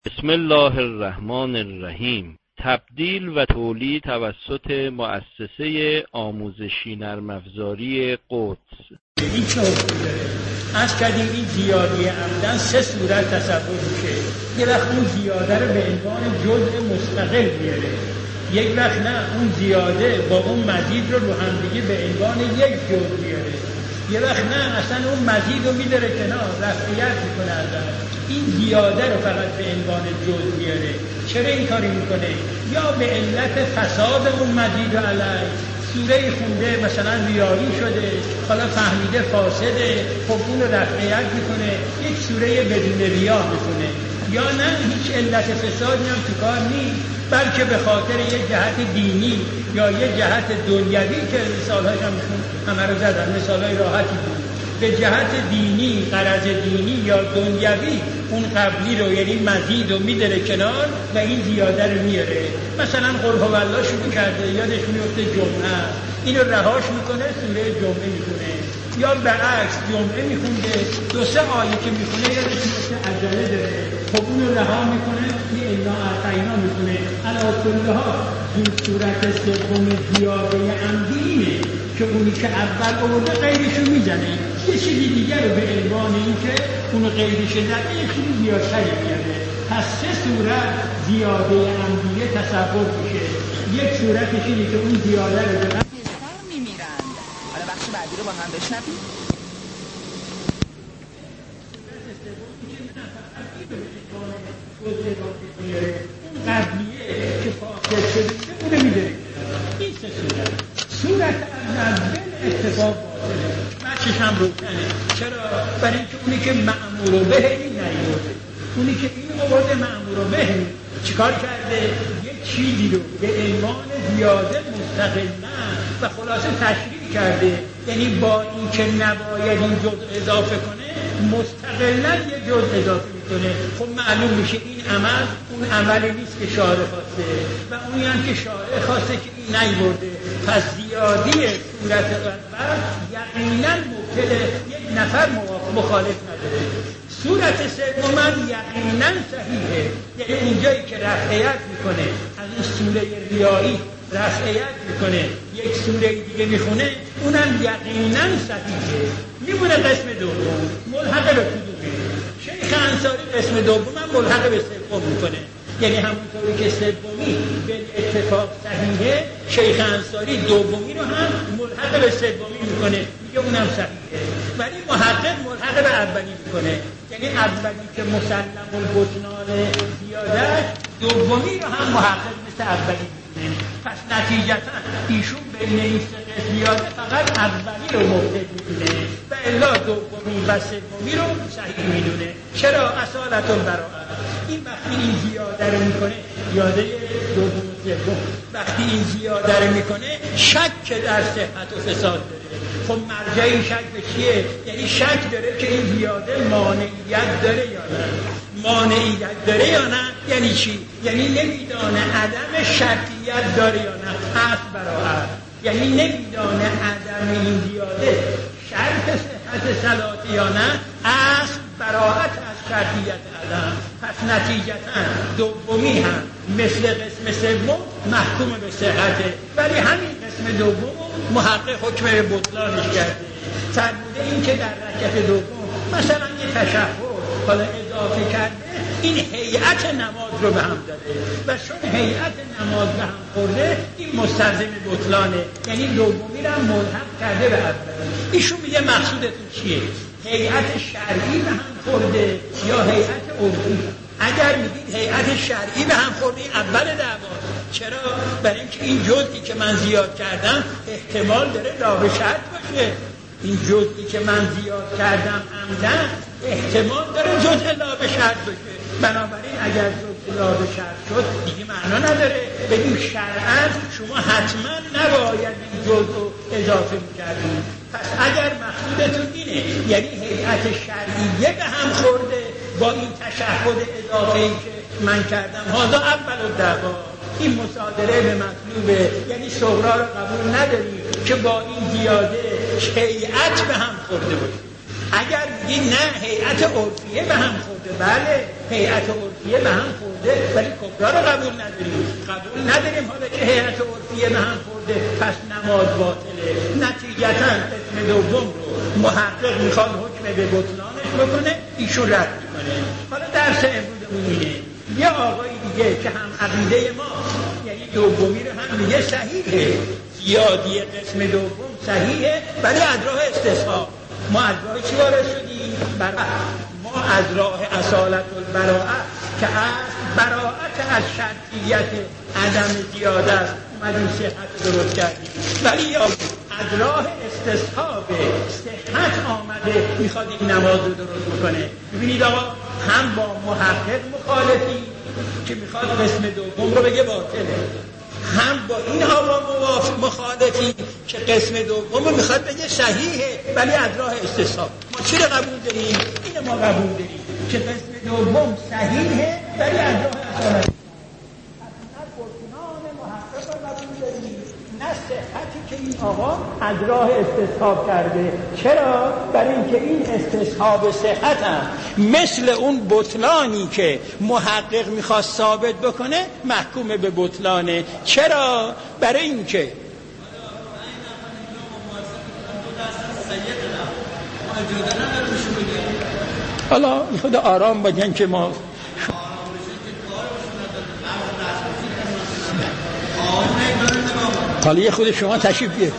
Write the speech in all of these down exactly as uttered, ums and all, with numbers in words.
بسم الله الرحمن الرحیم. تبدیل و تولید توسط مؤسسه آموزشی نرم افزاری قدس. این چه حکمی داره؟ از کردیم این زیادی عمدن سه صورت تصور میشه. یه وقت اون زیاده رو به عنوان جزء مستقل میاره، یک وقت نه اون زیاده با اون مزید رو رو هم دیگه به عنوان یک جزء میاره، یه وقت نه اصلا اون مزید رو میداره کنار، رفعیت میکنه ازش. این زیاده رو فقط به عنوان جزء میاره. چرا این کاری میکنه؟ یا به علت فساد اون مزید و علیه، سوره خونده مثلا ریایی شده، حالا فهمیده فاسده، خب اون رو رفعیت میکنه، یک سوره بدون ریا میکنه. یا نه هیچ علت فسادی هم تو کار نیست، بلکه به خاطر یک جهت دینی یا یک جهت دنیوی که مثالهاش هم همه رو زدن، مثالهای راحتی بود، به جهت دینی، غرض دینی یا دنیوی اون قبلی رو یعنی مزید رو میداره کنار و این زیاده رو میاره. مثلا قل هو الله شروع کرده، یادش میفته جمعه، اینو رهاش میکنه، سوره جمعه میکنه. یا برعکس جمعه میخونده، دو سه آیه که میخونه یادش میفته عجله داره، خب اونو رها میکنه، یه الا اعطینا میکنه. علی کل حال این صورت سوم زیاده عمدی اینه که اونی که اول آورده غیرشو میزنه، یه چیزی دیگر رو به عنوان این که اونو غیرش زده یه چیزی زیادتری میاره. پس سه صورت زیاده عمدیه تصور میشه. یک صورتش اینه که اون زیاده رو به میمیرند. حالا بخش بعدی رو با هم بشنویم. قبلیه که فاصل شده اونو میداره. این سه صورت. صورت اول اتفاق باطله، بچش هم روشنه. چرا؟ برای اینکه اونی که مأمور به این نیورده، اونی که این آورده مأمور به چیکار کرده؟ یک چیزی رو به عنوان زیاده مستقل نه و خلاصه تشریح کرده، یعنی با این که نباید این جزء اضافه کنه مستقلن یه جزء اضافه میکنه. خب معلوم میشه این عمل اون عملی نیست که شارع خواسته و اونی هم که شارع خواسته که این نیورده. پس زیادی صورت اول یقینا مبتل یک نفر مخالف نداره. صورت سوم یقینا صحیحه، یعنی اونجایی که رفعیت میکنه از این سوره ریایی رفعیت میکنه، یک سوره دیگه میخونه، اونم یقینا صحیحه. میمونه قسم دوم ملحق به کدومه؟ شیخ انصاری قسم دوم هم ملحق به سوم میکنه، یعنی همونطوری که سومی به اتفاق صحیحه، شیخ انصاری دومی رو هم ملحق به سومی میکنه، میگه اونم صحیحه. ولی محقق ملحق به اولی میکنه، یعنی اولی که مسلم البطنان زیاده، دومی رو هم محقق مثل اولی میکنه. پس نتیجتا ایشون بین این سه زیاده فقط اولی رو مبتل میدونه و الا دومی و سومی رو صحیح میدونه. چرا؟ اصالت البراءه. این وقتی این زیاده رو میکنه، زیاده دوم و سوم، وقتی این زیاده رو میکنه شک در صحت و فساد داره. خب مرجع این شک به چیه؟ یعنی شک داره که این زیاده مانعیت داره یا نه. مانعیت داره یا نه یعنی چی؟ یعنی نمیدانه عدم شرطیت داره یا نه. اصل براءت یعنی نمیدانه عدم این زیاده شرط صحت صلات یا نه، اصل براءت از شرطیت عدم. پس نتیجتا دومی هم مثل قسم سوم محکوم به صحته، ولی همین قسم دوم محقق حکم به بطلانش کرده. فرموده این که در رکعت دوم مثلا یه تشهد حالا اضافه کرده، این هیئت نماز رو به هم داده و چون هیئت نماز به هم خورده این مستلزم بطلانه، یعنی دومی رو هم ملحق کرده به اولی. ایشون میگه مقصودتون چیه؟ هیئت شرعی به هم خورده یا هیئت عرفی؟ اگر میگید هیئت شرعی به هم خورده این اول دعوا. چرا؟ برای اینکه این جزئی که من زیاد کردم احتمال داره لا به شرط باشه. این جزئی که من زیاد کردم عمدن احتمال داره جزء لا به شرط باشه. بنابراین اگر جزء لا به شرط شد دیگه معنا نداره، بگیم شرعاً شما حتما نباید این جزء رو اضافه می‌کردید. پس اگر مقصودتون اینه یعنی هیئت شرعیه به هم خورده با این تشهد اضافه‌ای که من کردم، هذا اول الدعوا، این مصادره به مطلوبه، یعنی صغرا رو قبول نداریم که با این زیاده هیئت به هم خورده باشه. اگر میگی نه هیئت عرفیه به هم خورده، بله هیئت عرفیه عرفیه به هم خورده ولی کبرا رو قبول نداریم. قبول نداریم حالا که هیئت عرفیه به هم خورده پس نماز باطله. نتیجتاً قسم دوم رو محقق میخواد حکم به بطلانش بکنه، ایشون رد میکنه. حالا درس امروزمون اینه، یه آقای دیگه که هم عقیده ما یعنی دومی رو هم میگه صحیحه، زیادی قسم دوم صحیحه ولی از راه استصحاب. ما از راه چی وارد شدیم؟ براءت. ما از راه اصالت البراءت که از براءت از شرطیت عدم زیادت اومدیم صحت درست کردیم، ولی یا از راه استصحاب صحت آمده میخواد این نماز رو درست بکنه. ببینید آقا، هم با محقق مخالفی که میخواد قسم دوم رو بگه باطله، هم با این آقا موافق مخالفی که قسم دوم رو میخواد بگه صحیحه ولی از راه استصحاب. ما چی رو قبول داریم؟ این ما قبول داریم که قسم دوم صحیحه ولی از راه اصالت. نه برکنان محقق رو قبول داریم نه صحتی که این آقا از راه استصحاب کرده. چرا؟ برای اینکه این استصحاب صحت هم مثل اون بطلانی که محقق میخواست ثابت بکنه محکوم به بطلانه. چرا؟ برای اینکه حالا خود آرام بگن که ما حالا یه خود شما تشریف بیه،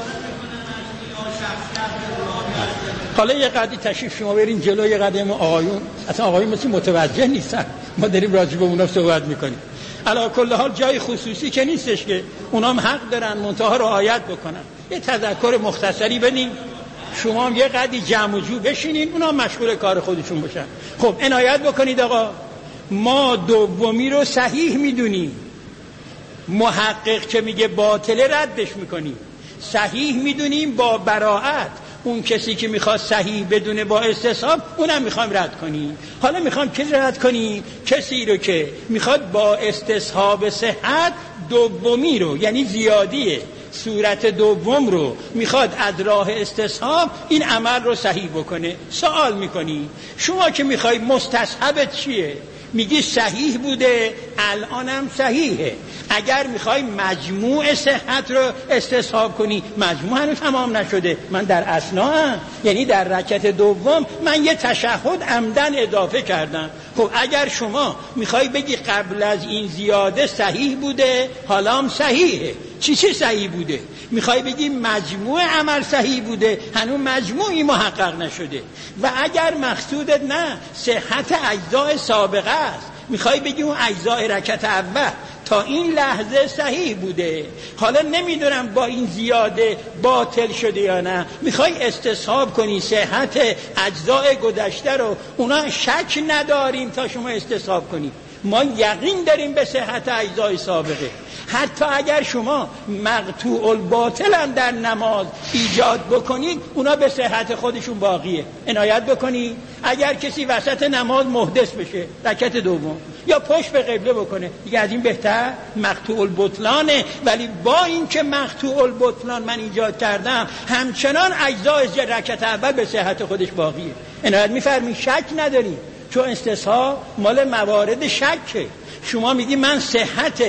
حالا یه قدری تشریف شما برین جلو، یه قدری ما آقایون اصلا آقایون مثل متوجه نیستن، ما داریم راجع به اونا صحبت میکنیم. علی کل حال جای خصوصی که نیستش که اونام حق دارن منتها رعایت بکنن. یه تذکر مختصری بدین، شما هم یه قدری جمع و جو بشینین، اونا مشغول کار خودشون باشن. خب عنایت بکنید آقا، ما دومی رو صحیح میدونیم، محقق که میگه باطله ردش میکنیم، صحیح میدونیم با براءت. اون کسی که میخواد صحیح بدونه با استصحاب اونم میخوایم رد کنیم. حالا میخوایم کی رد کنیم؟ کسی رو که میخواد با استصحاب صحت دومی رو یعنی زیادیه صورت دوم رو میخواد از راه استصحاب این عمل رو صحیح بکنه. سوال میکنی شما که میخوای مستصحبت چیه؟ میگی صحیح بوده الانم صحیحه. اگر میخوای مجموع صحت رو استصحاب کنی مجموع هنوز تمام نشده. من در اثناء یعنی در رکعت دوم من یه تشهد عمدن اضافه کردم. خب اگر شما میخوای بگی قبل از این زیاده صحیح بوده حالا هم صحیحه، چی چی صحیح بوده؟ میخوای بگی مجموع عمل صحیح بوده، هنوز مجموعی محقق نشده. و اگر مقصودت نه صحت اجزای سابقه است، میخوای بگی اون اجزای رکعت اول تا این لحظه صحیح بوده، حالا نمیدونم با این زیاده باطل شده یا نه، میخوای استصحاب کنی صحت اجزای گذشته رو، اونا شک نداریم تا شما استصحاب کنی. ما یقین داریم به صحت اجزای سابقه. حتی اگر شما مقطوع الباطل هم در نماز ایجاد بکنید اونا به صحت خودشون باقیه. عنایت بکنید اگر کسی وسط نماز محدث بشه رکعت دوم یا پشت به قبله بکنه دیگه از این بهتر مقطوع البطلانه. ولی با اینکه مقطوع البطلان من ایجاد کردم همچنان اجزای رکعت اول به صحت خودش باقیه. عنایت میفرمایید، شک نداریم چون استصحاب مال موارد شکه. شما میگی من صحت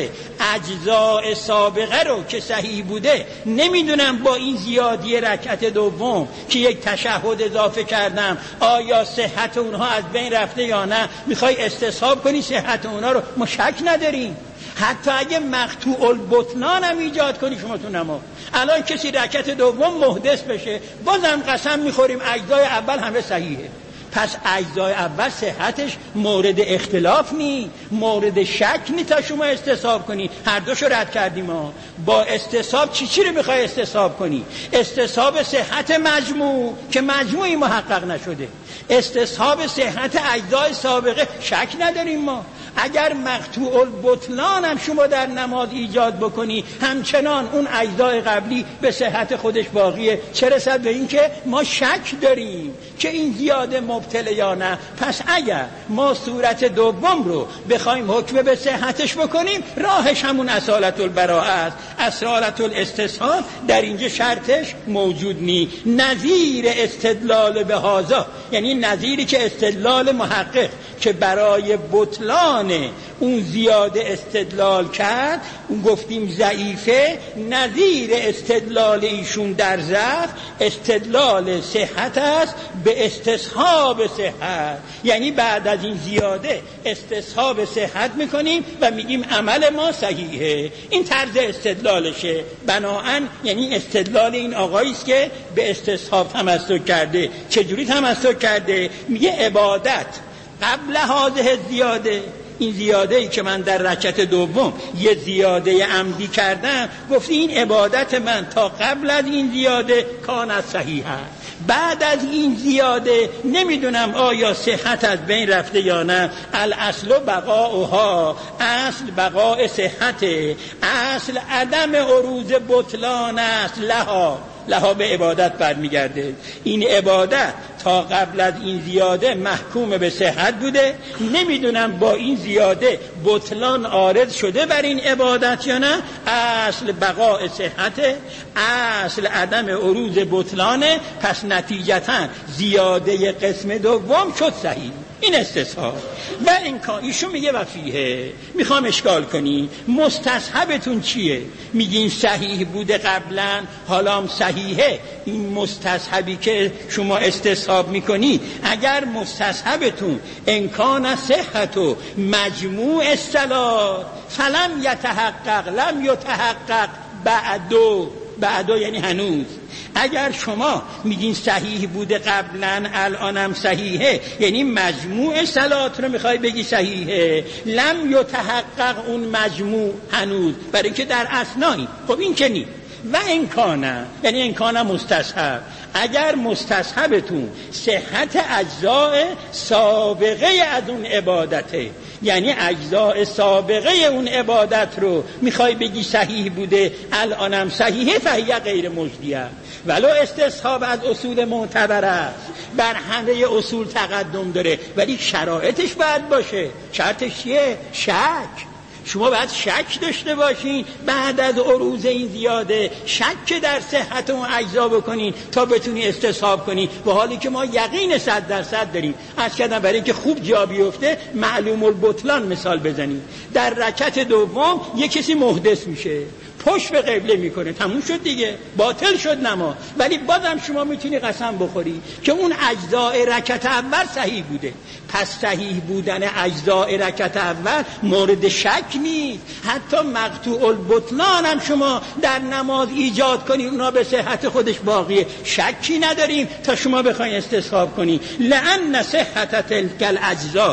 اجزاء سابقه رو که صحیح بوده نمیدونم با این زیادی رکعت دوم که یک تشهد اضافه کردم آیا صحت اونها از بین رفته یا نه، میخوای استصحاب کنی صحت اونها رو. ما شک نداریم حتی اگه مقطوع البطلان هم ایجاد کنی شما تو نماز. الان کسی رکعت دوم محدث بشه بازم قسم میخوریم اجزای اول همه صحیحه، پس اجزای اول صحتش مورد اختلاف نی، مورد شک نی تا شما استصحاب کنی. هر دوشو رد کردیم ما. با استصحاب چی چی رو میخوای استصحاب کنی؟ استصحاب صحت مجموع که مجموعی محقق نشده، استصحاب صحت اجزای سابقه شک نداریم ما. اگر مقطوع البطلان هم شما در نماز ایجاد بکنی همچنان اون اجزای قبلی به صحت خودش باقیه. چه رسد به این که ما شک داریم که این زیاده مبتله یا نه. پس اگر ما صورت دوم رو بخوایم حکم به صحتش بکنیم، راهش همون اصالت البراءه است. اصالت الاستصحاب در اینجا شرطش موجود نی. نظیر استدلال به هذا، یعنی نظیری که استدلال محقق که برای بطلان اون زیاده استدلال کرد، اون گفتیم ضعیفه، نظیر استدلال ایشون در ضعف استدلال صحت است به استصحاب صحت. یعنی بعد از این زیاده استصحاب صحت میکنیم و میگیم عمل ما صحیحه. این طرز استدلالشه. بناهن یعنی استدلال این آقایی است که به استصحاب تمسک کرده. چجوری تمسک کرده؟ میگه عبادت قبل هذه زیاده، این زیاده ای که من در رکعت دوم یه زیاده عمدی کردم، گفتی این عبادت من تا قبل از این زیاده کانت صحیحه. بعد از این زیاده نمیدونم آیا صحت از بین رفته یا نه. الاصل بقاؤها، اصل بقاء صحت، اصل عدم عروض بطلان است. لها لها به عبادت برمیگرده. این عبادت تا قبل از این زیاده محکوم به صحت بوده، نمیدونم با این زیاده بطلان عارض شده بر این عبادت یا نه. اصل بقاء صحت، اصل عدم عروض بطلانه. پس نتیجتا زیاده قسم دوم شد صحیح. این استصحاب. و این ایشون میگه وفیه، میخوام اشکال کنی مستصحبتون چیه؟ میگین صحیح بوده قبلا، حالا هم صحیحه. این مستصحبی که شما استصحاب میکنی، اگر مستصحبتون امکان صحت و مجموع الصلات فلم یتحقق لم یتحقق بعدو، بعدو یعنی هنوز. اگر شما میگین صحیح بوده قبلا الانم صحیحه، یعنی مجموع صلات رو میخوای بگی صحیحه، لم یتحقق اون مجموع هنوز، برای اینکه در اثنایی. خب این که نی. و امکانه یعنی امکانه مستصحب. اگر مستصحبتون صحت اجزاء سابقه از اون عبادته، یعنی اجزاء سابقه اون عبادت رو میخوای بگی صحیح بوده الانم صحیحه، فهیه غیر مجدیه. ولو استصحاب از اصول معتبر است، بر همه اصول تقدم داره، ولی شرایطش باید باشه. شرطش چیه؟ شک. شما باید شک داشته باشین بعد از عروض این زیاده، شک در صحت اون اجزا بکنین تا بتونی استصحاب کنی، و حالی که ما یقین صد درصد داریم. از کردن برای اینکه خوب جا بیفته معلوم البطلان مثال بزنیم. در رکعت دوم یک کسی محدث میشه، پشت به قبله میکنه، تموم شد دیگه، باطل شد نما. ولی بازم شما میتونی قسم بخوری که اون اجزاء رکعت اول صحیح بوده. پس صحیح بودن اجزاء رکعت اول مورد شک نیست. حتی مقطوع البطلان هم شما در نماز ایجاد کنی، اونا به صحت خودش باقیه، شکی نداریم تا شما بخواید استصحاب کنی. لأن صحت تلک الاجزاء،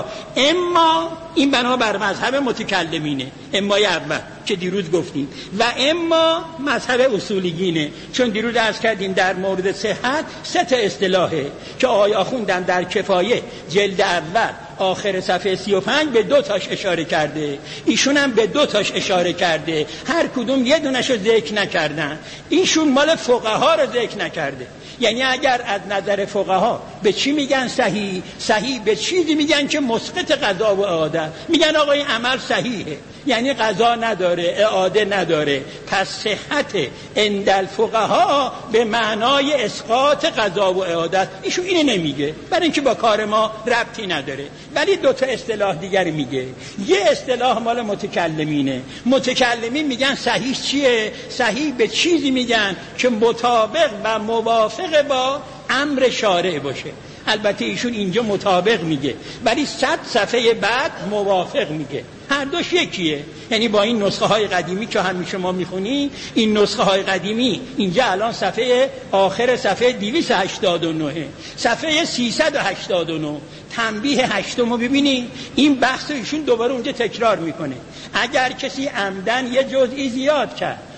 اما این بنا بر مذهب متکلمینه، امای اول که دیروز گفتیم، و اما مذهب اصولیینه. چون دیروز عرض کردیم در مورد صحت سه تا اصطلاحه که آیا خوندن در کفایه جلد اول آخر صفحه سی و پنج به دو تاش اشاره کرده، ایشون هم به دو تاش اشاره کرده، هر کدوم یه دونش رو ذکر نکردن. ایشون مال فقها رو ذکر نکرده. یعنی اگر از نظر فقها به چی میگن صحیح؟ صحیح به چیزی میگن که مسقط قضا و اعاده. میگن آقا این عمل صحیحه، یعنی قضا نداره، اعاده نداره. پس صحت عند الفقها به معنای اسقاط قضا و اعاده. ایشون اینو نمیگه برای اینکه با کار ما ربطی نداره. ولی دو تا اصطلاح دیگر میگه. یه اصطلاح مال متکلمینه. متکلمین میگن صحیح چیه؟ صحیح به چیزی میگن که مطابق و موافق با امر شارع باشه. البته ایشون اینجا مطابق میگه، ولی صد صفحه بعد موافق میگه. هر دوش یکیه. یعنی با این نسخه های قدیمی که همیشه ما میخونی، این نسخه های قدیمی اینجا الان صفحه آخر صفحه دویست و هشتاد و نه، صفحه سیصد و هشتاد و نه، تنبیه هشتمو ببینی، این بحث ایشون دوباره اونجا تکرار میکنه. اگر کسی عمدن یه جزئی زیاد کرد،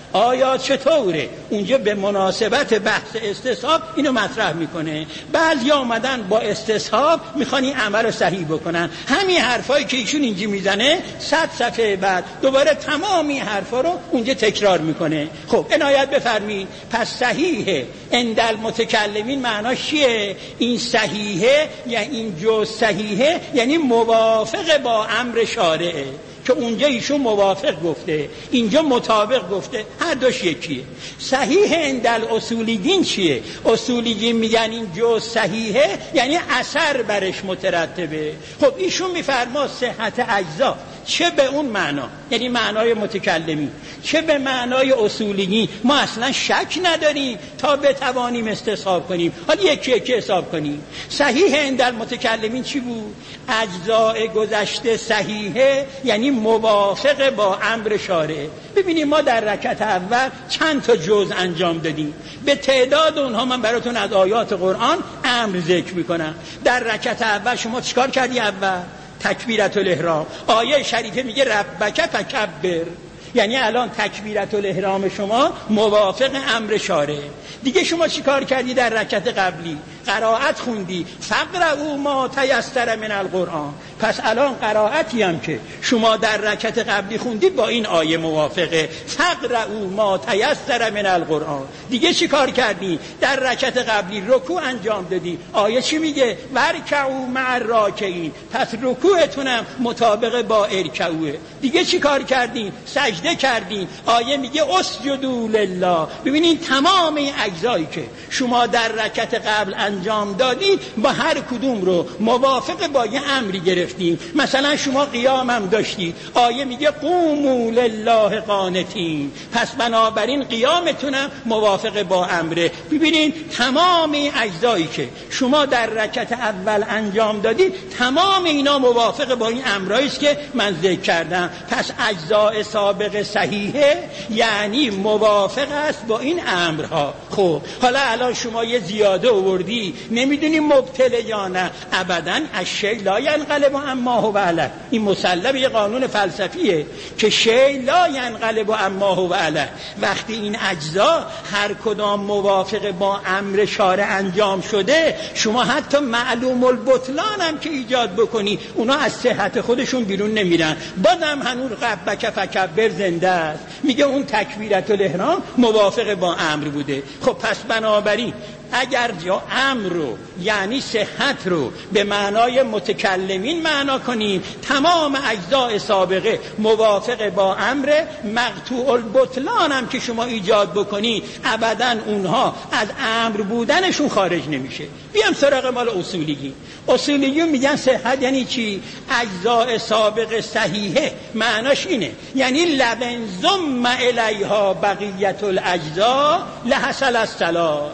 آیا چطوره؟ اونجا به مناسبت بحث استصحاب اینو مطرح میکنه. بعضی آمدن با استصحاب میخوان این عمل رو صحیح بکنن. همین حرفایی که ایشون اینجا میزنه صد صفحه بعد دوباره تمام این حرفا رو اونجا تکرار میکنه. خب عنایت بفرمایید. پس صحیحه عند المتکلمین معناش چیه؟ این صحیحه یا این جو صحیحه یعنی موافق با امر شارعه، که اونجا ایشون موافق گفته اینجا مطابق گفته، هر دوش یکیه. صحیح عند الاصولیین چیه؟ اصولیین میگن این جو صحیحه یعنی اثر برش مترتبه. خب ایشون میفرما صحت اجزا چه به اون معنا یعنی معنای متکلمی چه به معنای اصولیین ما اصلا شک نداریم تا بتوانیم استصحاب کنیم. حالا یکی یکی حساب کنیم. صحیح عند المتکلمین چی بود؟ اجزاء گذشته صحیحه یعنی موافق با امر شارع. ببینیم ما در رکعت اول چند تا جزء انجام دادیم، به تعداد اونها من براتون از آیات قرآن امر ذکر میکنم. در رکعت اول شما چیکار کردی؟ اول تکبیرت الاحرام. آیه شریفه میگه ربک فکبر، یعنی الان تکبیرت الاحرام شما موافق امر شارع. دیگه شما چی کار کردی؟ در رکعت قبلی قرائت خوندی فقرؤوا ما تیسر من القرآن. پس الان قرائتی هم که شما در رکعت قبلی خوندی با این آیه موافقه، فقرؤوا ما تیسر من القرآن. دیگه چی کار کردی؟ در رکعت قبلی رکوع انجام دادی، آیه چی میگه؟ ورکعوا مع الراکعین. پس رکوعتونم مطابق با ارکعوه. دیگه چی کار کردی؟ سجده کردی، آیه میگه اسجدوا لله. ببینید تمام این اجزایی که شما در رکعت قبل انجام دادید با هر کدوم رو موافق با یه امری گرفتیم. مثلا شما قیام هم داشتید، آیه میگه قوموا لله قانتین. پس بنابراین قیامتونم موافق با امره. ببینید تمام این اجزایی که شما در رکعت اول انجام دادید تمام اینا موافق با این امرایی است که من ذکر کردم. پس اجزاء سابق صحیحه یعنی موافق است با این امرها. خب حالا الان شما یه زیاده آوردی، نمیدونی مبتله یا نه. ابداً الشیء لا ینقلب عما هو علیه. این مسلم یه قانون فلسفیه که شیء لا ینقلب عما هو علیه. وقتی این اجزا هر کدام موافق با امر شارع انجام شده، شما حتی معلوم البطلان هم که ایجاد بکنی اونا از صحت خودشون بیرون نمیرن. بازم هنوز ربک فکبر زنده است، میگه اون تکبیرت الاحرام موافق با امر بوده. خب پس بنابراین اگر جا امر رو یعنی صحت رو به معنای متکلمین معنا کنیم، تمام اجزاء سابقه موافق با امر، مقطوع البطلان هم که شما ایجاد بکنی ابداً اونها از امر بودنشون خارج نمیشه. بیام سراغ مال اصولیین. اصولیین میگن صحت یعنی چی؟ اجزاء سابقه صحیحه معناش اینه یعنی لبن ضم الیها بقیت الاجزاء لحصل الصلاة.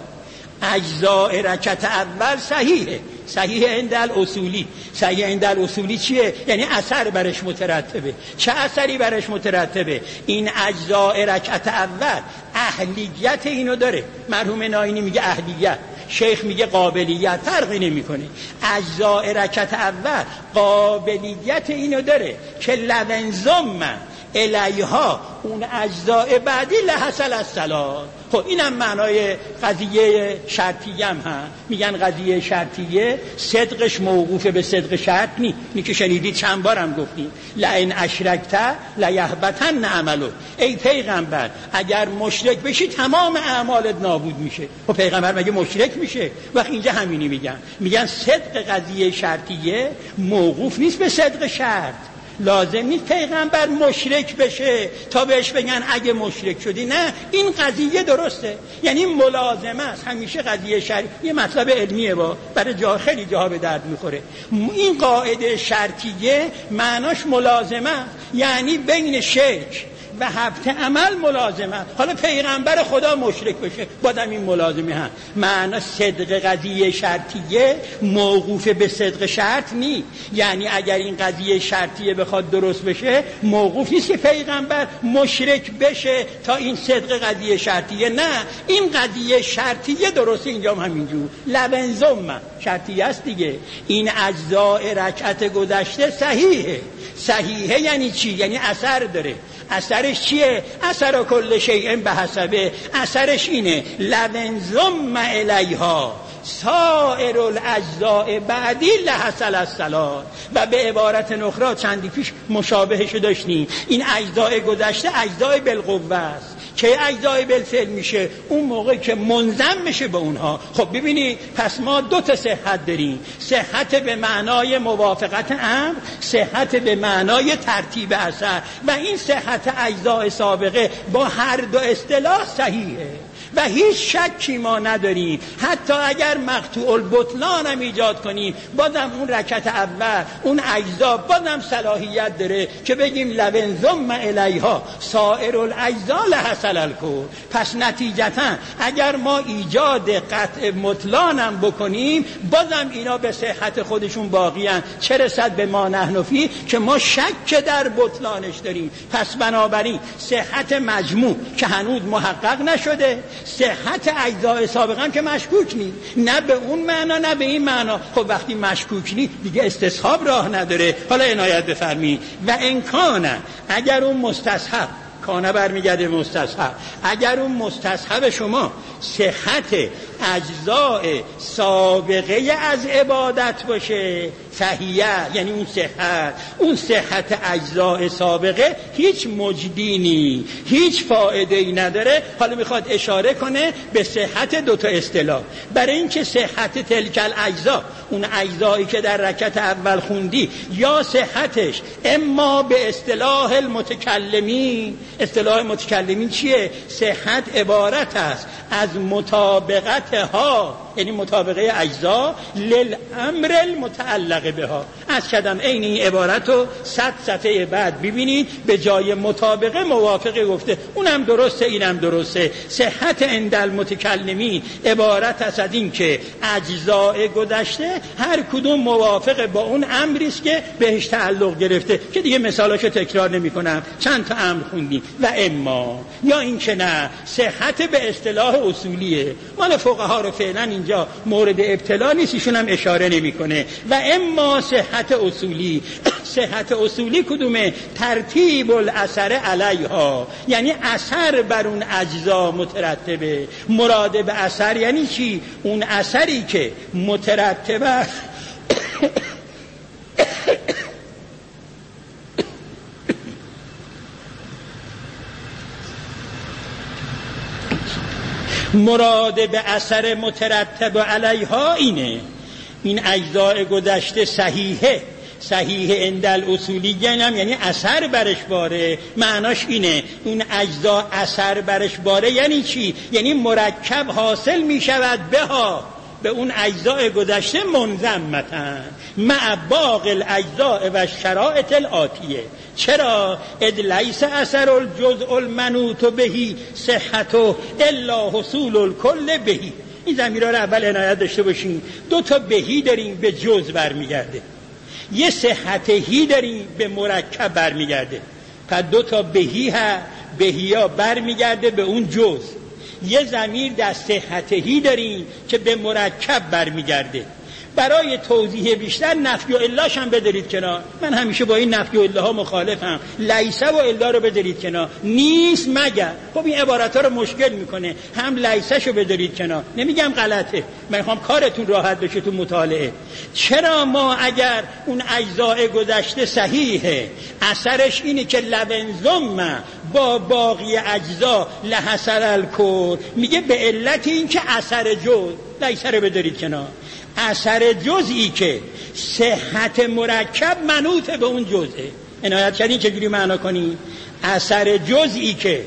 اجزاء رکعت اول صحیحه، صحیح عند الاصولی. صحیح عند الاصولی چیه؟ یعنی اثر برش مترتبه. چه اثری برش مترتبه؟ این اجزاء رکعت اول اهلیت اینو داره. مرحوم ناینی میگه اهلیت، شیخ میگه قابلیت، فرقی نمیکنه. اجزاء رکعت اول قابلیت اینو داره که لبن ضم الیها اون اجزاء بعدی لحصل الصلاة. خب اینم معنای قضیه شرطیه هم هست. میگن قضیه شرطیه صدقش موقوف به صدق شرط نی. اینی که شنیدید چند بارم گفتیم لئن اشرکت لیحبطن عملک. ای پیغمبر اگر مشرک بشی تمام اعمالت نابود میشه. خب پیغمبر مگه مشرک میشه؟ وقت اینجا همینی میگن. میگن صدق قضیه شرطیه موقوف نیست به صدق شرط. لازم نیست پیغمبر مشرک بشه تا بهش بگن اگه مشرک شدی. نه، این قضیه درسته، یعنی ملازمه است. همیشه قضیه شرعی یه مطلب علمیه، با برای جا خیلی جاها به درد میخوره. این قاعده شرطیه معناش ملازمه است، یعنی بین شرک و حبط عمل ملازمه. حالا پیغمبر خدا مشرک بشه بازم این ملازمه هم. معنا صدق قضیه شرطیه موقوف به صدق شرط نی. یعنی اگر این قضیه شرطیه بخواد درست بشه موقوف نیست که پیغمبر مشرک بشه تا این صدق قضیه شرطیه. نه، این قضیه شرطیه درسته. اینجا هم همینجور لبن ضم شرطیه است دیگه. این اجزاء رکعت گذشته صحیحه. صحیحه یعنی چی؟ یعنی اثر داره. اثرش چیه؟ اثر کل شیء بحسبه. اثرش اینه لون ضم الیها سائر الاجزاء بعدی لحصل الصلاة. و به عبارت اخرى چندی پیش مشابهش داشتیم، این اجزاء گذشته اجزاء بالقوه است. که اجزای بالفعل میشه اون موقع که منضم میشه به اونها. خب ببینید پس ما دو تا صحت داریم، صحت به معنای موافقت امر، صحت به معنای ترتیب اثر. و این صحت اجزای سابقه با هر دو اصطلاح صحیحه و هیچ شکی ما نداریم. حتی اگر مقطوع البطلان هم ایجاد کنیم بازم اون رکعت اول اون اجزا بازم صلاحیت داره که بگیم لون ضم الیها سائر الاجزا لحصل الکل. پس نتیجتا اگر ما ایجاد قطع مطلان هم بکنیم بازم اینا به صحت خودشون باقی ان، چه رسد به ما نحن فی که ما شک در بطلانش داریم. پس بنابراین صحت مجموع که هنوز محقق نشده، صحت اجزای سابقه هم که مشکوک نی، نه به اون معنا نه به این معنا. خب وقتی مشکوک نی دیگه استصحاب راه نداره. حالا عنایت بفرمایید. و امکانه اگر اون مستصحب کانه برمیگرده مستصحب، اگر اون مستصحب شما صحت اجزای سابقه از عبادت باشه فهیه، یعنی اون صحت اون صحت اجزای سابقه هیچ مجدینی هیچ فایده ای نداره. حالا میخواد اشاره کنه به صحت دوتا اصطلاح. برای اینکه صحت تلکل اجزا اون اجزایی که در رکعت اول خوندی یا صحتش اما به اصطلاح المتکلمین، اصطلاح متکلمین چیه؟ صحت عبارت است از مطابقت ها، یعنی مطابقه اجزا للامر المتعلق بها. از کدم این این عبارت رو صد صفحه بعد ببینید به جای مطابقه موافقه گفته، اونم درسته اینم درسته. صحت عند المتکلمین عبارت است از این که اجزاء گذشته هر کدوم موافق با اون امری است که بهش تعلق گرفته، که دیگه مثالاشو تکرار نمی کنم، چند تا امر خوندیم. و اما یا این که نه صحت به اصطلاح اصولیه، مال فقها رو فعلا اینجا مورد ابتلا نیست، ایشون هم اشاره نمیکنه. و اما صحت اصولی، صحت اصولی کدومه؟ ترتیب الاثر علیها، یعنی اثر بر اون اجزا مترتبه. مراد به اثر یعنی چی؟ اون اثری که مترتبه مراد به اثر مترتب علیها اینه این اجزاء گذشته صحیحه. صحیح عند الاصولیین هم یعنی اثر برش باره. معناش اینه اون اجزا اثر برش باره یعنی چی؟ یعنی مرکب حاصل می شود بها به اون اجزاء گذشته منضمتن مع باقی الاجزاء و شرایط الاتیه. چرا؟ اذ لیس اثر الجزء المنوط بهی صحته الا حصول الکل بهی. این ضمیرها رو اول عنایت داشته باشین. دو تا بهی داریم به جزء برمیگرده، یه صحتهی داریم به مرکب برمیگرده. پس دو تا بهی ها بهی ها برمیگرده به اون جزء. یه ضمیر در صحتهی داریم که به مرکب برمیگرده. برای توضیح بیشتر نفی و الاش هم بدارید کنار. من همیشه با این نفی و الا مخالفم. لیسه و الا رو بدارید کنار، نیست مگر. خب این عبارت ها رو مشکل میکنه. هم لیسه شو بدارید کنار، نمیگم غلطه، من میخوام کارتون راحت بشه تو مطالعه. چرا ما اگر اون اجزاء گذشته صحیحه اثرش اینه که لون ضم با باقی اجزا لحصل الکل، میگه به علت این که اثر جز لیسه رو بدارید کنار. اثر جزئی که صحت مرکب منوط به اون جزئه. عنایت کردین چجوری معنا کنی؟ اثر جزئی که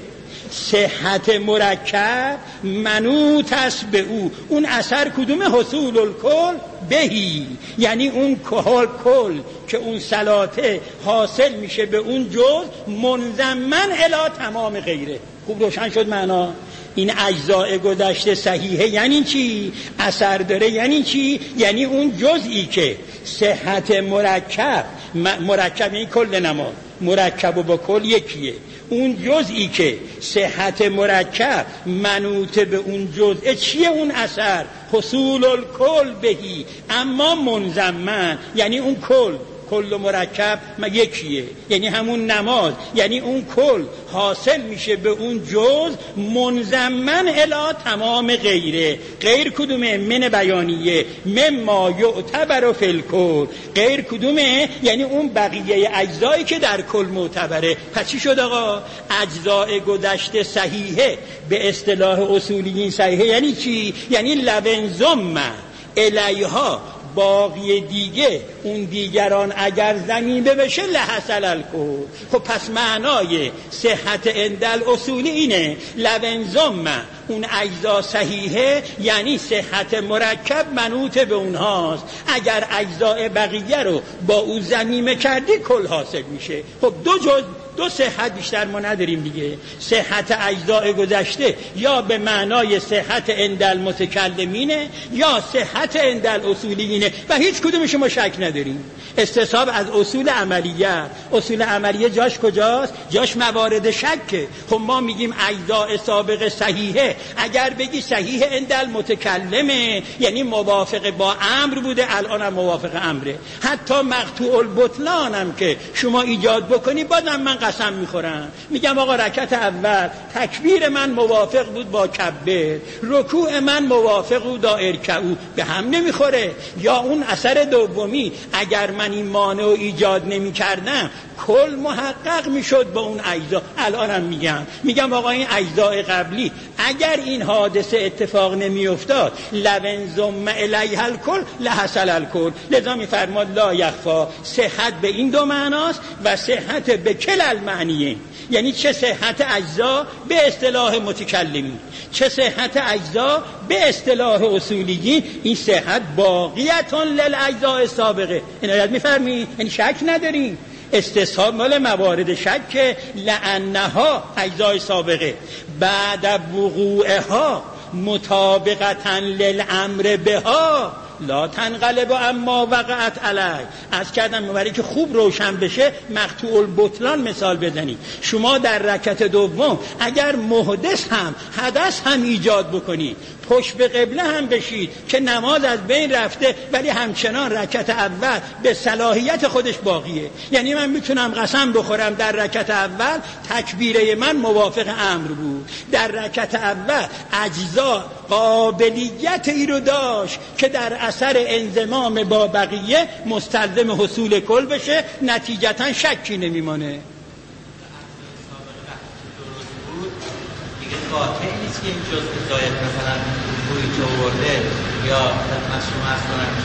صحت مرکب منوط است به او. اون اثر کدومه؟ حصول الکل بهی، یعنی اون کل کل که اون صلاته حاصل میشه به اون جز منضمن الی تمام غیره. خوب روشن شد معنا؟ این اجزاء گذشته صحیحه یعنی چی؟ اثر داره یعنی چی؟ یعنی اون جزئی که صحت مرکب مرکب این کل نماز مرکب و با کل یکیه. اون جزئی که صحت مرکب منوط به اون جزء چیه؟ اون اثر حصول الکل بهی، اما منضمن یعنی اون کل کل و مرکب ما یکیه، یعنی همون نماز، یعنی اون کل حاصل میشه به اون جز منضمن الی تمام غیره. غیر کدومه؟ من بیانیه، مما یعتبر فی الکل. غیر کدومه؟ یعنی اون بقیه اجزایی که در کل معتبره. پس چی شد آقا؟ اجزای گذشته صحیحه، به اصطلاح اصولیین صحیحه یعنی چی؟ یعنی لونزم الیها، باقی دیگه اون دیگران اگر ضمیمه بشه لحصل الکل. خب پس معنای صحت اندل اصولی اینه لونزم اون اجزا صحیحه، یعنی صحت مرکب منوط به اونهاست. اگر اجزای بقیه رو با او ضمیمه کردی کل حاصل میشه. خب دو جز دو صحت بیشتر ما نداریم دیگه. صحت اجزاء گذشته یا به معنای صحت اندل متکلمینه یا صحت اندل اصولیینه و هیچ کدومش ما شک نداریم. استصحاب از اصول عملیه. اصول عملیه جاش کجاست؟ جاش موارد شکه. خب ما میگیم اجزاء سابقه صحیحه. اگر بگی صحیح اندل متکلمه یعنی موافق با امر بوده، الان هم موافق امره. حتی مقطوع البطلان هم که شما ایجاد بکنی بازم من قسم میخورم میگم آقا رکعت اول تکبیر من موافق بود با کبر، رکوع من موافق بود با ارکعو، به هم نمیخوره. یا اون اثر دومی اگر من این مانع رو ایجاد نمی کردم کل محقق میشد با اون اجزا. الانم میگم میگم آقا این اجزای قبلی اگر این حادثه اتفاق نمی افتاد لونزم الیها الکل لحصل الکل. لذا میفرماد لا یخفا، صحت به این دو معناست و صحت به کل المعنیه. یعنی چه صحت اجزا به اصطلاح متکلمین، چه صحت اجزا به اصطلاح اصولیین. این صحت باقیتون للاجزاء سابقه. عنایت میفرمی؟ یعنی شک نداریم. استصحاب مال موارد شک لانها اجزای سابقه بعد وقوعها مطابقتا للامر بها لا تنقلب اما وقعت علی. از کردم برای که خوب روشن بشه مقطوع البطلان مثال بزنی. شما در رکعت دوم اگر محدث هم حدث هم ایجاد بکنی، پشت به قبله هم بشید که نماز از بین رفته ولی همچنان رکعت اول به صلاحیت خودش باقیه. یعنی من میتونم قسم بخورم در رکعت اول تکبیره من موافق امر بود، در رکعت اول اجزا قابلیت ای رو داشت که در اثر انضمام با بقیه مستلزم حصول کل بشه، نتیجتا شکی نمیمانه. دیگه قاطع نیست که این جزء زاید مثلا روی جو ورده یا مشروع هستن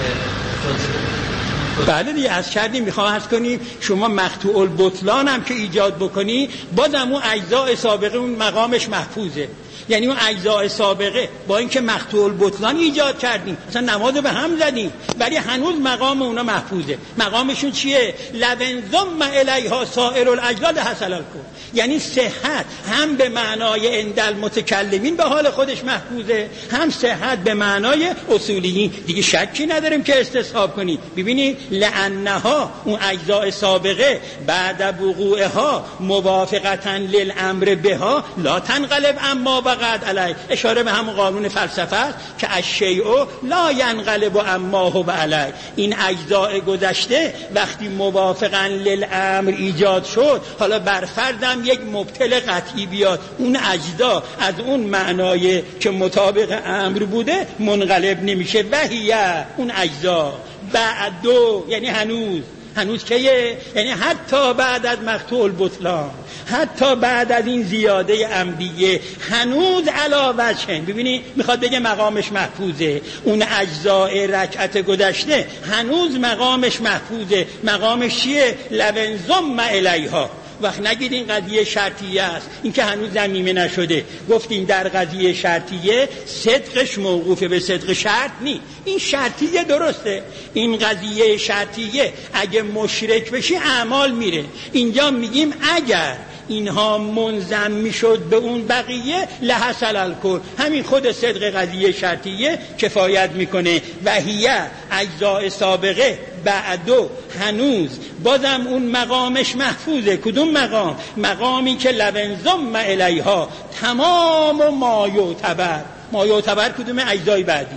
که بله دیگه از کردیم. میخوام عرض کنیم شما مقطوع البطلان هم که ایجاد بکنی بازم اون اجزاء سابقه اون مقامش محفوظه. یعنی اون اجزاء سابقه با اینکه مقطوع البطلان ایجاد کردیم مثلا نماز به هم زدیم ولی هنوز مقام اونا محفوظه. مقامشون چیه؟ لونزم الیها سائر الاجزاء حصل الکل. یعنی صحت هم به معنای اندل متکلمین به حال خودش محفوظه، هم صحت به معنای اصولیین. دیگه شکی نداریم که استصحاب کنی. ببینید لانها اون اجزاء سابقه بعد وقوعها موافقتا للامر بها لا تنقلب اما وقعت علی. اشاره به همون قانون فلسفه است که الشیء لا ینقلب اما هو علی. این اجزاء گذشته وقتی موافقا للامر ایجاد شد، حالا بر فردم یک مبطل قطعی بیاد، اون اجزا از اون معنای که مطابق امر بوده منقلب نمیشه. وحیه اون اجزا بعدو یعنی هنوز هنوز که یعنی حتی بعد از مقطوع البطلان، حتی بعد از این زیاده عمدیه هنوز علاوه چن. ببینید میخواد بگه مقامش محفوظه. اون اجزای رکعت گذشته هنوز مقامش محفوظه. مقامش چیه؟ لونزم الیها. وقت نگید این قضیه شرطیه است، این که هنوز ضمیمه نشده. گفتیم در قضیه شرطیه صدقش موقوف به صدق شرط نی. این شرطیه درسته. این قضیه شرطیه اگه مشرک بشی اعمال میره. اینجا میگیم اگر اینها منضم میشد به اون بقیه لحصل الکل. همین خود صدق قضیه شرطیه کفایت میکنه. وحیه اجزاء سابقه بعدو هنوز بازم اون مقامش محفوظه. کدوم مقام؟ مقامی که لونزم الیها تمام و ما یعتبر. ما یعتبر کدوم؟ اجزای بعدی.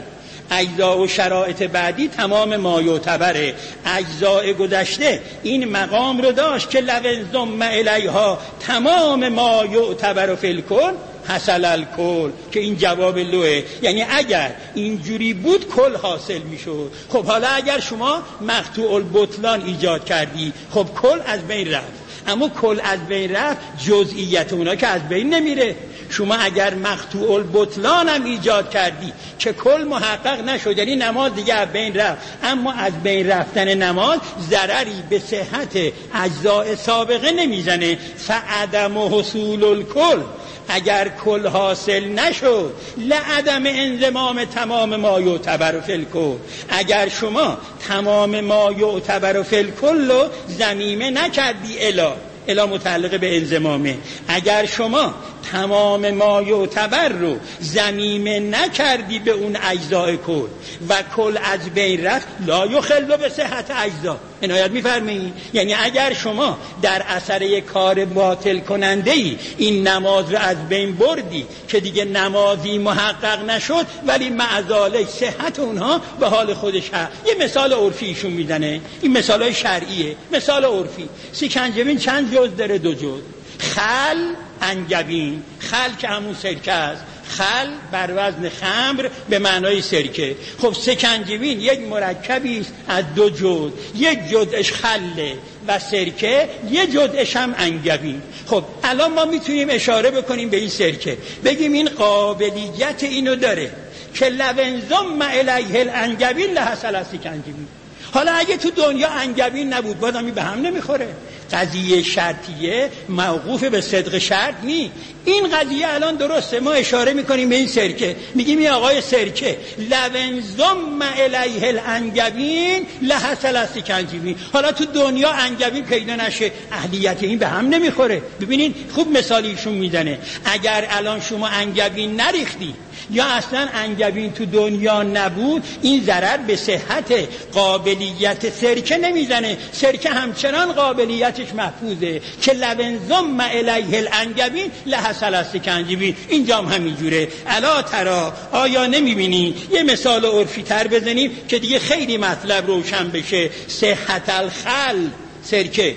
اجزا و شرایط بعدی تمام ما یعتبره. اجزای گذشته این مقام رو داشت که لو انضم الیها تمام ما یعتبر فی الکل حصل الکل، که این جواب لوه، یعنی اگر اینجوری بود کل حاصل میشد. خب حالا اگر شما مقطوع البطلان ایجاد کردی، خب کل از بین رفت، اما کل از بین رفت جزئیت اونا که از بین نمیره. شما اگر مقطوع البطلان هم ایجاد کردی که کل محقق نشد، یعنی نماز دیگه از بین رفت، اما از بین رفتن نماز ضرری به صحت اجزاء سابقه نمیزنه. فعدم حصول الکل، اگر کل حاصل نشد لعدم انضمام تمام ما یعتبر فی الکل، اگر شما تمام ما یعتبر فی الکل رو ضمیمه نکردی الا الا متعلق به انضمامه، اگر شما تمام ما یعتبر رو ضمیمه نکردی به اون اجزای کل و کل از بین رفت، لا یخل به صحت اجزا. عنایت می‌فرمایید؟ یعنی اگر شما در اثر یک کار باطل کننده ای این نماز رو از بین بردی که دیگه نمازی محقق نشد، ولی معذالک صحت اونها به حال خودش هست. یه مثال عرفی ایشون میزنه، این مثالای شرعیه، مثال عرفی. سکنجبین چند جز داره؟ دو جز. خل، انگبین. خل که همون سرکه است، خل بر وزن خمر به معنای سرکه. خب سکنجبین یک مرکبی است از دو جزء، یک جزءش خله و سرکه، یک جزءش هم انگبین. خب الان ما میتونیم اشاره بکنیم به این سرکه، بگیم این قابلیت اینو داره که لو انضم الیه الانگبین لحصل السکنجبین. حالا اگه تو دنیا انگبین نبود بازم به هم نمیخوره. قضیه شرطیه موقوف به صدق شرط نی. این قضیه الان درسته، ما اشاره میکنیم به این سرکه، میگیم این آقای سرکه لو انضم الیه الانگبین لحصل السکنجبین. حالا تو دنیا انگبین پیدا نشه، اهلیت این به هم نمیخوره. ببینین خوب مثالیشون میزنه. اگر الان شما انگبین نریختی یا اصلا انگبین تو دنیا نبود، این ضرر به صحت قابلیت سرکه نمیزنه. سرکه همچنان قابلیتش محفوظه که لو انضم الیه الانگبین لحصل السکنجبین. اینجا هم همینجوره. الا ترا، آیا نمیبینی؟ یه مثال عرفی تر بزنیم که دیگه خیلی مطلب روشن بشه. صحت الخل، سرکه،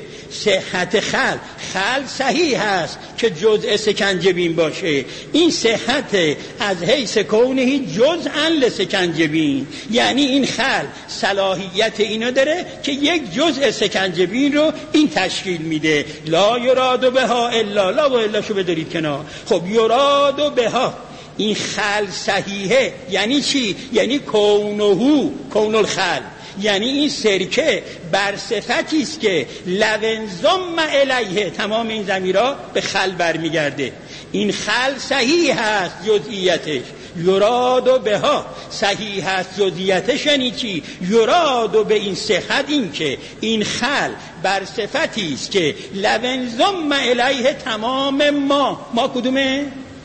صحت خل، خل صحیح هست که جزء سکنجبین باشه. این صحت از حیث کونه جزءا لسکنجبین، یعنی این خل صلاحیت اینو داره که یک جزء سکنجبین رو این تشکیل میده. لا یراد بها الا، لا و الا شو بدارید کنار. خب یراد بها، این خل صحیحه یعنی چی؟ یعنی کونهو، کون الخل، یعنی این سرکه بر صفتی است که لو انضم الیه، تمام این ضمیرها به خل برمیگرده. این خل صحیح هست جزئیتش، یراد بها، صحیح هست جزئیتش. یعنی چی؟ یراد به این صحت این که این خل بر صفتی است که لو انضم الیه تمام ما، ما کدومه؟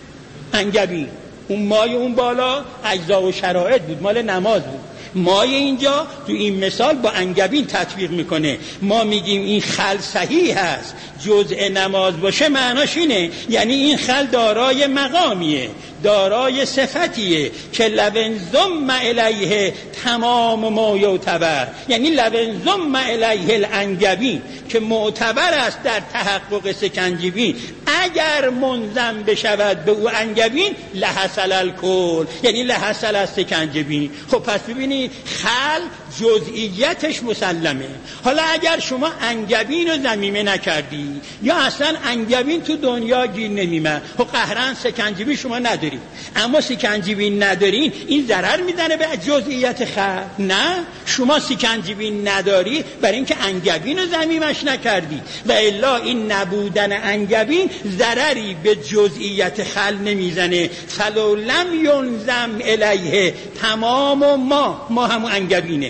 انگبین. اون مای اون بالا اجزا و شرایط بود، مال نماز بود. مای اینجا تو این مثال با انگبین تطبیق میکنه. ما میگیم این خل صحیح هست جزء نماز باشه، معناش اینه یعنی این خل دارای مقامیه، دارای صفتیه که لو انضم الیه تمام ما یعتبر، یعنی لو انضم الیه الانگبین که معتبر است در تحقق سکنجبین، اگر منضم بشود به او انگبین لحصل الکل، یعنی لحصل السکنجبین. خب پس ببینید خل جزئیتش مسلمه. حالا اگر شما انگبین رو ضمیمه نکردی یا اصلا انگبین تو دنیا گیر نمیمه، خب قهرن سکنجبین شما ندارید، اما سکنجبین ندارین، این ضرر میزنه به جزئیت خل؟ نه، شما سکنجبین نداری برای اینکه انگبین رو ضمیمش نکردی، و الا این نبودن انگبین ضرری به جزئیت خل نمیزنه. فلو لم ینضم الیه تمام ما، ما همون انگبینه.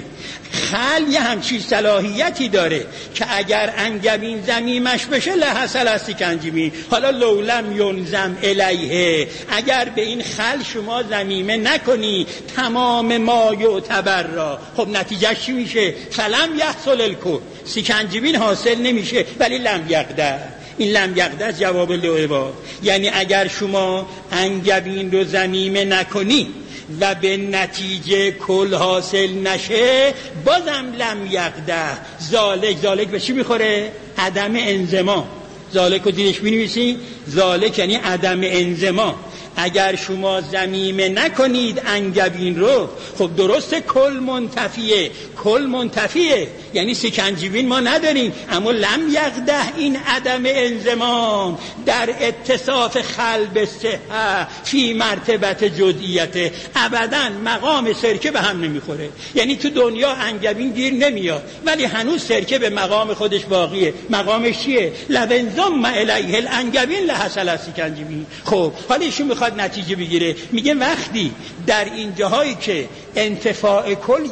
خل یه همچین صلاحیتی داره که اگر انگبین ضمیمش بشه لحصل السکنجبین. حالا لو لم ینضم الیه، اگر به این خل شما ضمیمه نکنی تمام ما یعتبر را، خب نتیجه چی میشه؟ فلم یحصل الکل، سکنجبین حاصل نمیشه، ولی لم یقدر. این لم یقدر جواب لعبا، یعنی اگر شما انگبین رو ضمیمه نکنی و به نتیجه کل حاصل نشه بازم لم یقده ذالک. ذالک به چی میخوره؟ عدم انضمام. ذالک رو دیدش بنویسین، ذالک یعنی عدم انضمام. اگر شما ضمیمه نکنید انگبین رو، خب درسته کل منتفیه، کل منتفیه یعنی سکنجبین ما نداریم، اما لم یقده این عدم انضمام در اتصاف خلب صحه فی مرتبت جزئیت ابدا مقام سرکه به هم نمیخوره. یعنی تو دنیا انگبین گیر نمیاد ولی هنوز سرکه به مقام خودش باقیه. مقامش چیه؟ لونزم الیه الانگبین لحصل سکنجبین. خب حالا ایشون میخواد نتیجه بگیره، میگه وقتی در این جاهایی که انتفاع کل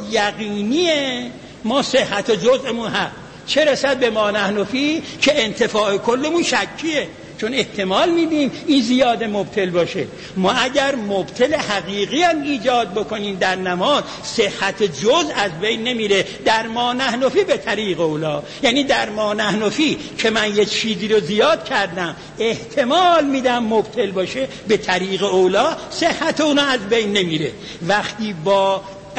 یقینیه ما صحت جزءمون هست، چه رسد به ما نحن فی که انتفاع کلمون شکیه، چون احتمال میدیم این زیاده مبتل باشه. ما اگر مبتل حقیقی هم ایجاد بکنیم در نماز صحت جز از بین نمیره. در ما نحن فی به طریق اولا، یعنی در ما نحن فی که من یه چیزی رو زیاد کردم احتمال میدم مبتل باشه، به طریق اولا صحت اونا از بین نمیره. وقتی با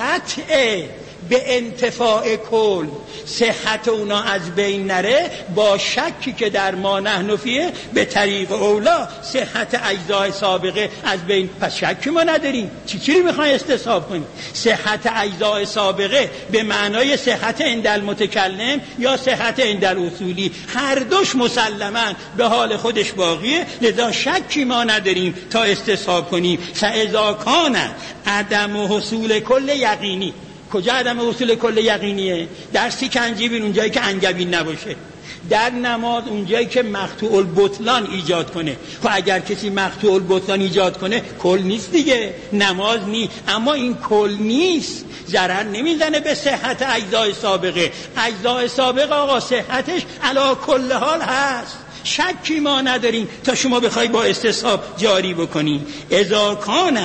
قطع به انتفاع کل صحت اونا از بین نره، با شکی که در ما نحن فیه به طریق اولا صحت اجزای سابقه از بین. پس شکی ما نداریم، چی چی رو میخوای استصحاب کنیم؟ صحت اجزای سابقه به معنای صحت عند المتکلم یا صحت عند الاصولی، هر دوش مسلما به حال خودش باقیه، لذا شکی ما نداریم تا استصحاب کنیم. فاذا کان عدم حصول کل یقینی. کجا عدم اصول کل یقینیه؟ در سکنجبین اونجایی که انگبین نباشه، در نماز اونجایی که مقطوع البطلان ایجاد کنه. خب اگر کسی مقطوع البطلان ایجاد کنه کل نیست دیگه، نماز نیست. اما این کل نیست، ضرر نمیزنه به صحت اجزای سابقه. اجزای سابقه آقا صحتش علی کل حال هست، شکی ما نداریم تا شما بخوای با استصحاب جاری بکنی. اذا کان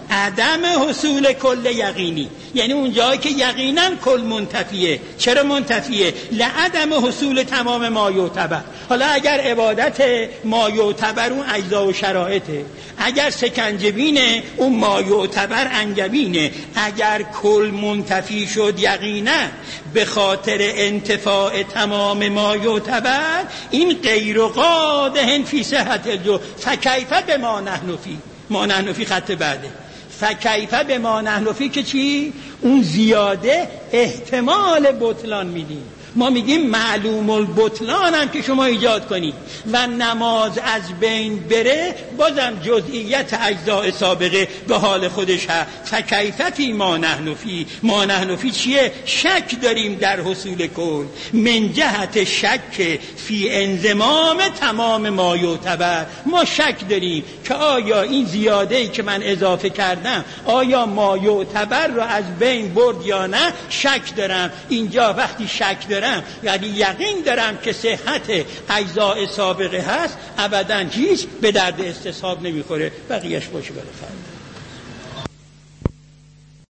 عدم حصول کل یقینی، یعنی اون جایی که یقینا کل منتفیه. چرا منتفیه؟ لعدم حصول تمام ما یعتبر. حالا اگر عبادت ما یعتبر اون اجزا و شرایطه، اگر سکنجبینه اون ما یعتبر انگبینه، اگر کل منتفی شد یقینا به خاطر انتفاع تمام ما یعتبر، این غیر قادح فی صحت الجو فکیف بما نحن فی. ما نحن فی خط بعده فکیف بما نحن فی که چی؟ اون زیاده احتمال بطلان میدیم. ما میگیم معلوم البطلان هم که شما ایجاد کنی و نماز از بین بره، بازم جزئیت اجزاء سابقه به حال خودش هست. فکیفتی ما نحن فی. ما نحن فی چیه؟ شک داریم در حصول کل، من جهت شک فی انضمام تمام ما یعتبر. ما شک داریم که آیا این زیاده‌ای که من اضافه کردم آیا ما یعتبر رو از بین برد یا نه. شک دارم. اینجا وقتی شک دارم یعنی یقین دارم که صحت اجزاء سابقه هست، ابدا هیچ به درد استصحاب نمیخوره. بقیهش باشه برای فرد.